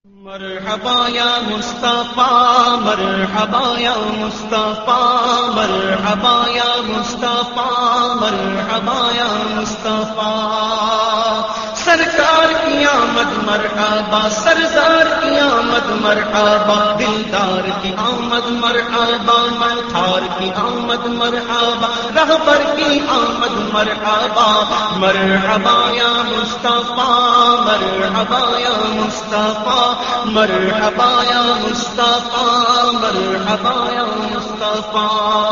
مرحبا یا مصطفیٰ مرحبا یا مصطفیٰ مرحبا یا مصطفیٰ مرحبا یا مصطفیٰ سرکار کی آمد مرحبا سرزار کی آمد مرحبا دلدار کی آمد مرحبا ملتھار کی آمد مرحبا رہبر کی آمد مرحبا مرحبا یا مصطفیٰ مرحبا یا مصطفیٰ مرحبا یا مصطفیٰ مرحبا یا مصطفیٰ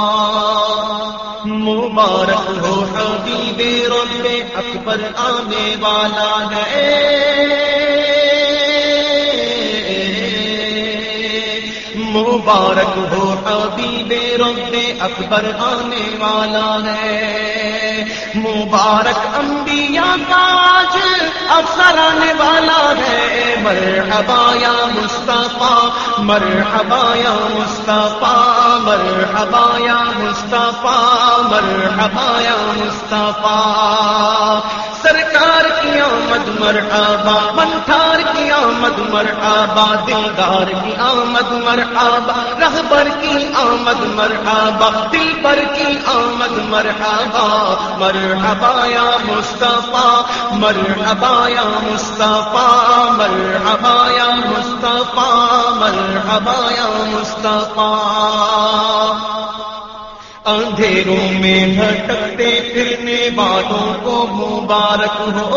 مبارک ہو حبیب رب اکبر آنے والا ہے مبارک ہو حبیب رب اکبر آنے والا ہے مبارک انبیاء کا آج افسر آنے والا ہے مرحبا یا مصطفیٰ مرحبا یا مصطفیٰ مرحبا یا مصطفیٰ مرحبا یا مصطفیٰ سرکار کی آمد مرحبا منتھار کی آمد مرحبا دلدار کی آمد مرحبا رہبر کی آمد مرحبا دلبر کی آمد مرحبا مرحبا یا مصطفیٰ مرحبا یا مصطفیٰ مرحبا یا مصطفیٰ مرحبا یا مصطفیٰ اندھیروں میں بھٹکتے پھرنے والوں کو مبارک ہو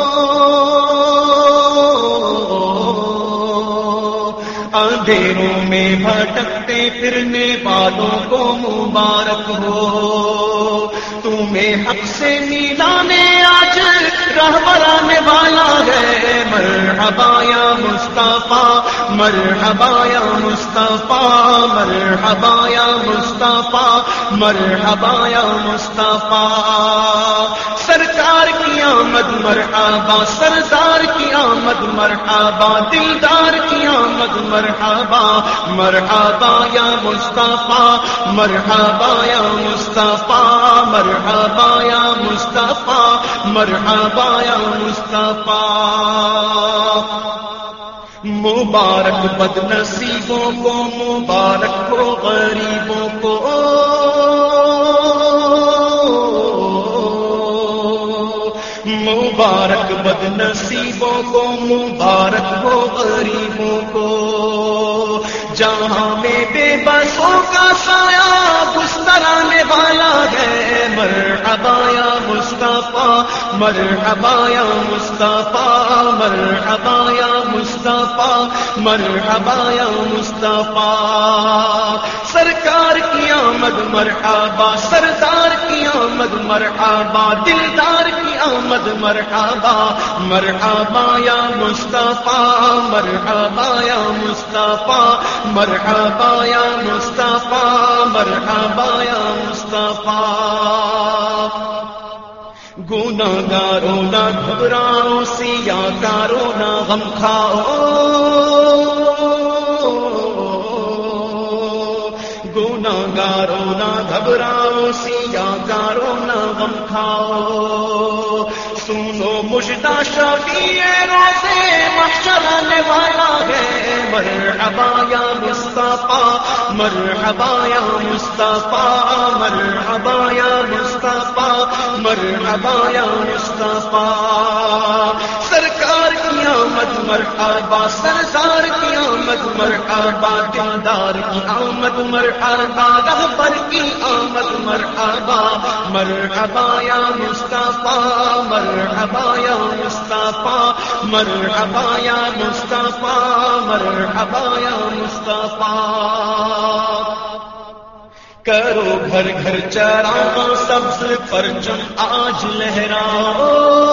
اندھیروں میں بھٹکتے پھرنے والوں کو مبارک ہو تمہیں حق سے ملانے آج رہبر آنے والا ہے مرحبا یا مصطفیٰ مرحبا یا مصطفیٰ مرحبا یا مصطفیٰ مرحبا یا مصطفیٰ سرکار کی آمد مرحبا سرزار کی آمد مرحبا دلدار کی آمد مرحبا مرحبا یا مصطفیٰ مرحبا یا مصطفیٰ مرحبا یا مصطفیٰ مرحبا یا مصطفیٰ مبارک بد نصیبوں کو مبارک ہو غریبوں کو مبارک بد نصیبوں کو مبارک ہو غریبوں کو جہاں میں بے بسوں کا سایہ بستر آنے والا ہے مرحبا یا مصطفیٰ مرحبا یا مصطفیٰ مرحبا یا مصطفیٰ مرحبا یا مصطفیٰ سرکار کی آمد مرحبا سردار کی آمد مرحبا دلدار کی آمد مرحبا مرحبا یا مصطفیٰ مرحبا یا مصطفیٰ مرحبا یا مصطفیٰ مرحبا یا مصطفیٰ گناہگاروں نہ گھبراؤ سیاکاروں نہ غم کھاؤ گناہگاروں نہ گھبراؤ سیاکاروں نہ غم کھاؤ سنو مجدہ شفیع روزے محشر آنے والا ہے مرحبا یا مصطفیٰ مرحبا یا مصطفیٰ مرحبا یا مصطفیٰ مرحبا یا مصطفیٰ سرکار کی آمد مرحبا سرزار کی آمد مرحبا دلدار کی آمد مرحبا رہبر کی آمد مرحبا مرحبا یا مصطفیٰ مرحبا یا مصطفیٰ مرحبا یا مصطفیٰ مرحبا یا مصطفیٰ کرو گھر گھر چراغاں سبز پرچم آج لہراؤ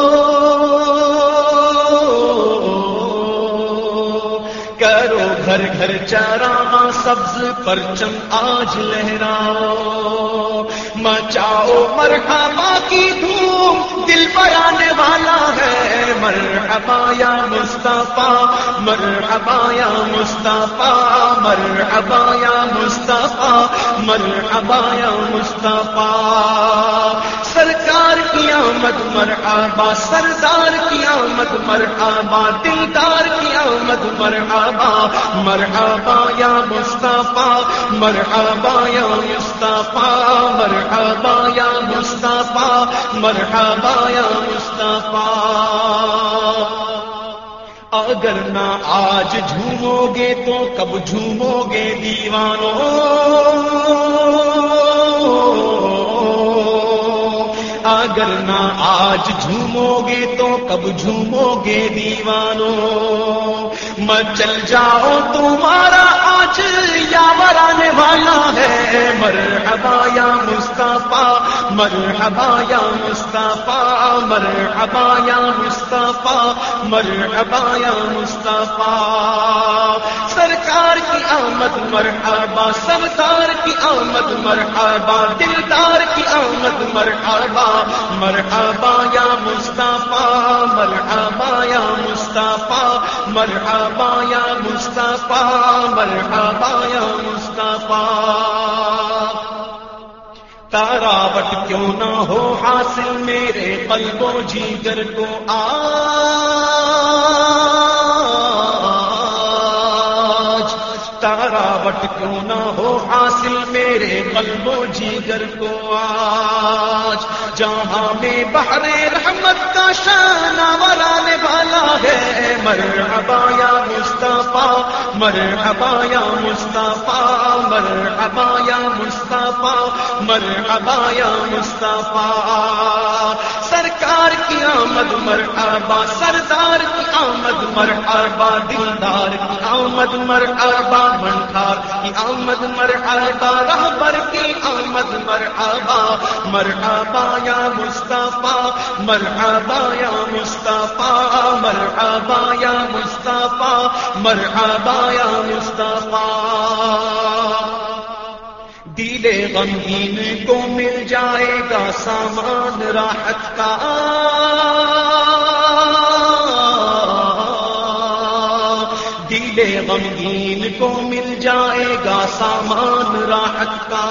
کرو گھر گھر چراغاں سبز پرچم آج لہراؤ مچاؤ مرحبا کی دھوم دل بڑھانے والا ہے مرحبا یا مصطفیٰ مرحبا یا مصطفیٰ مرحبا یا مصطفیٰ مرحبا یا مصطفیٰ سرکار کی آمد مرحبا سردار کی آمد مرحبا دلدار کی آمد مرحبا مرحبا یا مصطفیٰ مرحبا یا مصطفیٰ مرحبا یا مصطفیٰ مرحبا یا مصطفیٰ اگر نہ آج جھومو گے تو کب جھومو گے دیوانوں اگر نہ آج جھومو گے تو کب جھومو گے دیوانوں مچل جاؤ تمہارا آج یاور آنے والا ہے مرحبا یا مصطفیٰ مرحبا یا مصطفیٰ مرحبا یا مصطفیٰ مرحبا یا مصطفیٰ سرکار کی آمد مرحبا سردار کی آمد مرحبا دلدار کی آمد مرحبا مرحبا یا مصطفیٰ مرحبا یا مصطفیٰ مرحبا یا مصطفیٰ مرحبا یا مصطفیٰ تراوٹ کیوں نہ ہو حاصل میرے قلب و جگر کو آج تراوٹ کیوں نہ ہو حاصل میرے قلب و جگر کو آج جہاں میں بحر رحمت کا شانور آنے والا ہے مرحبا یا مصطفیٰ مرحبا یا مصطفیٰ مرحبا یا مصطفیٰ مرحبا یا مصطفیٰ سرکار کی آمد مرحبا سردار کی آمد مرحبا دلدار کی آمد مرحبا منکار کی آمد مرحبا رہبر کی آمد مرحبا مرحبا یا مصطفیٰ مرحبا یا مصطفیٰ مرحبا یا مصطفیٰ مرحبا یا مصطفیٰ دل غمگین کو مل جائے گا سامان راحت کا دل غمگین کو مل جائے گا سامان راحت کا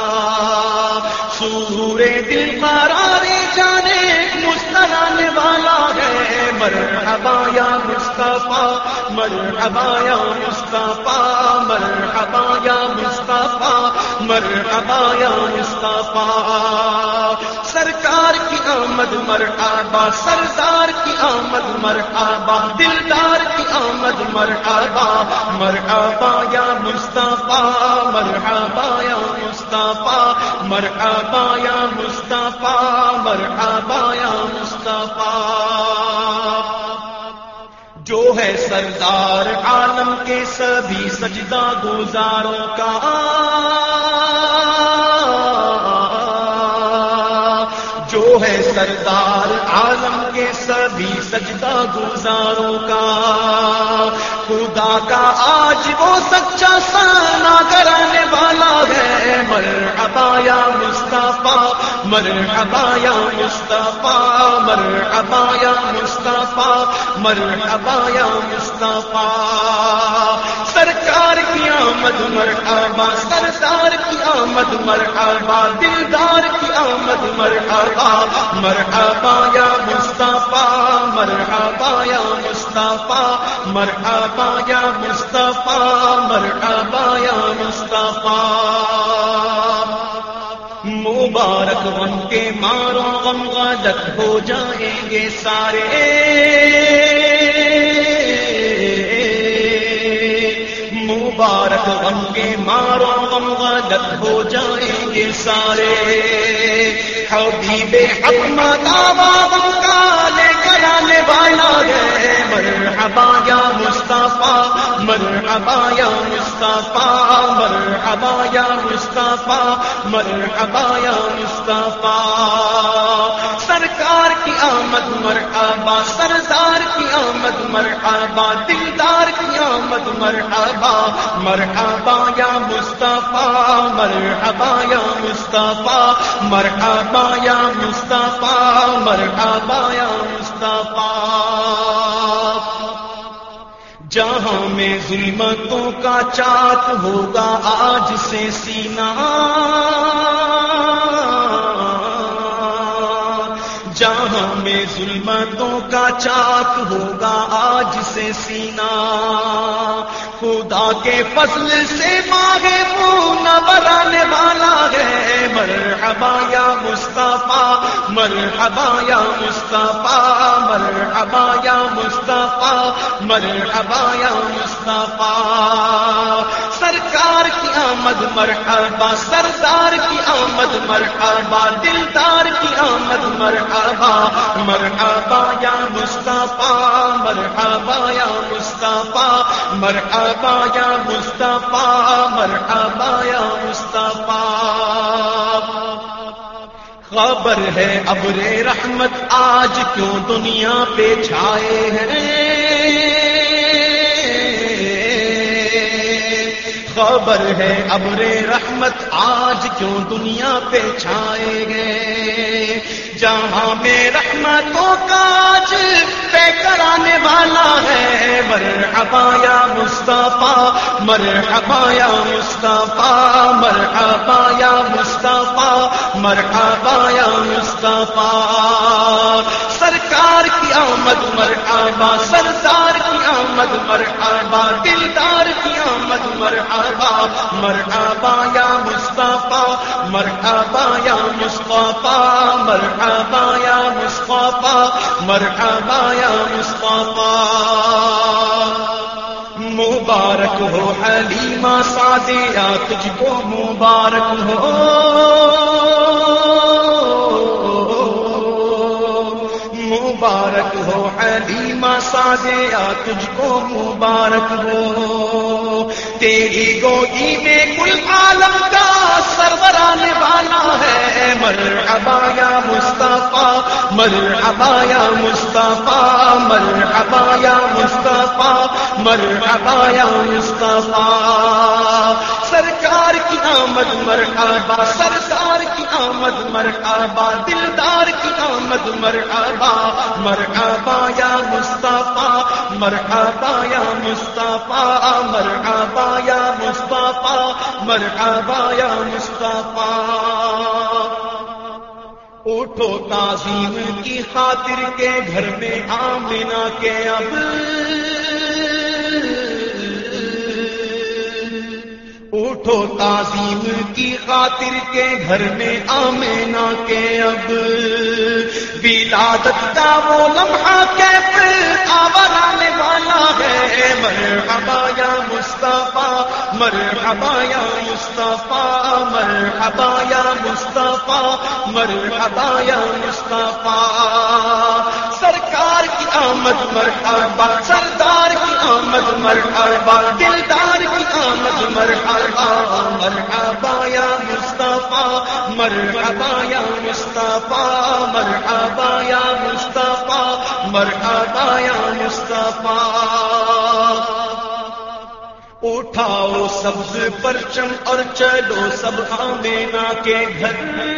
سورے دل قرارے جانے مسترانے والا ہے مرحبا یا مصطفیٰ مرحبا یا مصطفیٰ مرحبا یا مصطفیٰ مرحبا یا مصطفیٰ سرکار کی آمد مرحبا سردار کی آمد مرحبا دلدار کی آمد مرحبا مرحبا یا مصطفیٰ مرحبا یا مصطفیٰ مرحبا یا مصطفیٰ مرحبا یا مصطفیٰ جو ہے سردار عالم کے سبھی سجدہ گزاروں کا جو ہے سردار عالم کے سبھی سجدہ گزاروں کا خدا کا آج وہ سچا ثنا کرانے والا ہے مرحبا یا مصطفیٰ مرحبا یا مصطفیٰ مرحبا یا مصطفیٰ مرحبا یا مصطفیٰ سرکار کی آمد مرحبا سردار کی آمد مرحبا دلدار کی آمد مرحبا مرحبا یا مصطفیٰ مرحبا یا مصطفیٰ مرحبا یا مصطفیٰ مرحبا یا مصطفیٰ مبارک غم کے مارو غم غلط ہو جائیں گے سارے مبارک غم کے مارو غم غلط ہو جائیں گے سارے حبیب حق مداوا غم کا لے کر آنے والا ہے مرحبا یا مصطفیٰ مرحبا یا مصطفیٰ مرحبا یا مصطفیٰ مرحبا یا مصطفیٰ سرکار کی آمد مرحبا سر سردار کی آمد مرحبا، دلدار کی آمد مرحبا، مرحبا یا مصطفیٰ، مرحبا یا مصطفیٰ، مرحبا یا مصطفیٰ، مرحبا یا مصطفیٰ۔ جہاں میں ظلمتوں کا چاک ہوگا آج سے سینہ، جہاں میں ظلمتوں کا چاک ہوگا آج سے سینہ، خدا کے فضل سے ماہ خون برانے والا ہے، مرحبا یا مصطفیٰ، مرحبا یا مصطفیٰ، مرحبا یا مصطفیٰ، مرحبا یا مصطفیٰ۔ سرکار کی آمد مرحبا، سردار کی آمد مرحبا، دلدار کی آمد مرحبا، مرحبا یا مصطفیٰ، مرحبا یا مصطفیٰ، مرحبا یا مصطفیٰ، مرحبا یا مصطفیٰ۔ خبر ہے ابر رحمت آج کیوں دنیا پہ چھائے ہیں، خبر ہے ابر رحمت آج کیوں دنیا پہ چھائے گئے، جہاں میں رحمتوں کا آج پہ کرانے والا ہے، مرحبا یا مصطفیٰ، مرحبا یا مصطفیٰ، مرحبا یا مصطفیٰ، مرحبا یا مصطفیٰ۔ سرکار کی آمد مرحبا، سردار کی آمد مرحبا، دلدار کی آمد مرحبا، مرحبا یا مصطفیٰ، مرحبا یا مصطفیٰ، مرحبا یا مصطفیٰ، مرحبا یا مصطفیٰ۔ مبارک ہو حلیمہ سعدیہ، تجھ کو مبارک ہو، مبارک ہو حلیمہ سعدیہ، تجھ کو مبارک ہو، تیری گودی میں کل عالم کا سرور آنے والا ہے، مرحبا یا مصطفیٰ، مرحبا یا مصطفیٰ، مرحبا یا مصطفیٰ، مرحبا یا مصطفیٰ۔ سرکار کی آمد مرحبا، سردار کی آمد مرحبا، دلدار کی آمد مرحبا، مرحبا یا مصطفیٰ، مرحبا یا مصطفیٰ، مرحبا یا مصطفیٰ، مرحبا یا مصطفیٰ۔ اٹھو تعظیم کی خاطر کے گھر میں آمنہ کے اب، اٹھو تعظیم کی خاطر کے گھر میں آمنہ کے اب، ولادت کا وہ لمحہ کیف آور آنے والا ہے، مرحبا یا مصطفیٰ، مرحبا یا مصطفیٰ، مرحبا یا مصطفیٰ، مرحبا یا مصطفیٰ۔ سرکار کی آمد مرحبا، سردار کی آمد مرحبا، دلدار کی آمد مرحبا، مرحبا یا مصطفیٰ، مرحبا یا مصطفیٰ، مرحبا یا مصطفیٰ، مرحبا یا مصطفیٰ۔ اٹھاؤ سبز پرچم اور چلو سب آمنہ کے گھر،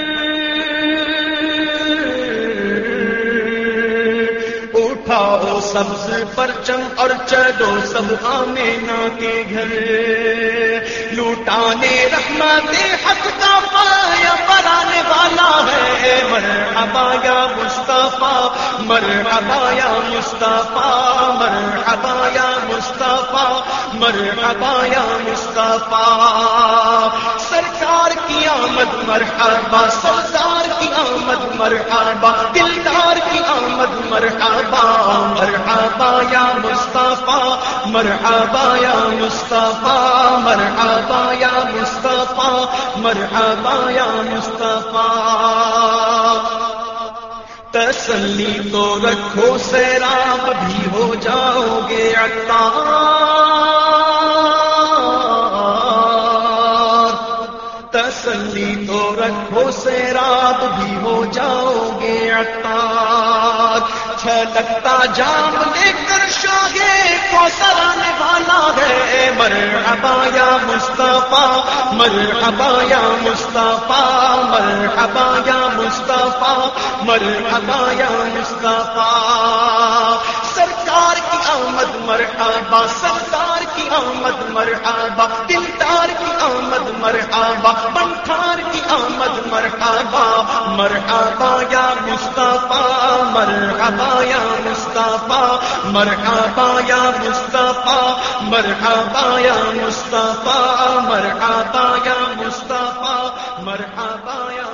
اٹھاؤ سبز پرچم اور چلو سب آمنہ کے گھر، لوٹانے رحمت حق کا پایا پرانے والا ہے، مرحبا یا مصطفیٰ، مرحبا یا مصطفیٰ، مرحبا یا مصطفیٰ، مرحبا یا مصطفیٰ۔ سرکار کی آمد مرحبا، سردار کی آمد مرحبا، دلدار کی آمد مرحبا، مرحبا یا مصطفیٰ، مرحبا یا مصطفیٰ، مرحبا یا مصطفیٰ، مرحبا یا مصطفیٰ۔ تسلی تو رکھو سیراب بھی ہو جاؤ گے عطار، تسلی تو رکھو سیراب بھی ہو جاؤ گے عطار، چھلکتا جام لے کر شاہ کوثر آنے والا ہے، مرحبا یا مصطفیٰ، مرحبا یا مصطفیٰ، مرحبا یا مصطفیٰ، مرحبا یا مصطفیٰ۔ سرکار کی آمد مرحبا، سردار کی آمد مرحبا، دلدار کی آمد مرحبا، بنٹھار کی آمد مرحبا، مرحبا یا مصطفیٰ، مرحبا یا مصطفیٰ، مرحبا یا مصطفیٰ، مرحبا یا مصطفیٰ، مرحبا یا مصطفیٰ، مرحبا یا